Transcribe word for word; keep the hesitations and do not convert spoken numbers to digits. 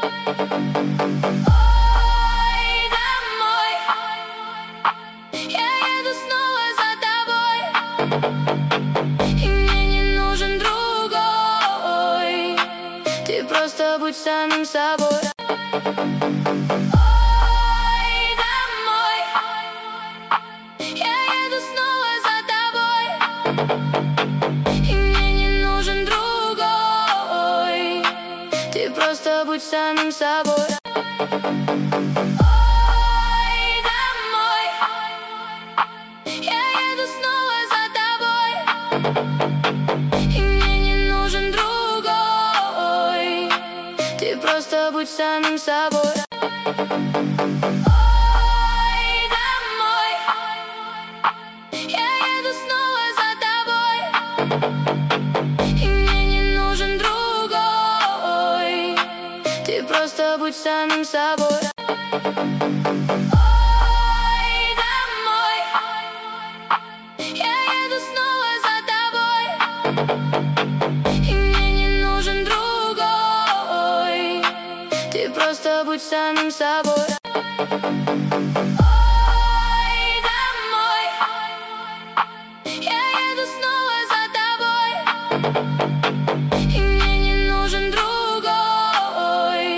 Ой, домой. Я еду снова за тобой, и мне не нужен другой. Ты просто будь самим собой. Ой, домой. Я еду снова за тобой, и мне не нужен другой. Ты просто будь самим собой. Ой, домой. Я еду снова за тобой, и мне не нужен другой. Ты просто будь самим собой. Ой, домой. Я еду снова за тобой, и мне не нужен другой. Ты просто будь самим собой. Ой, домой. Я еду снова за тобой, и мне не нужен другой. Ты просто будь самим собой. Ой, домой. Я еду снова за тобой,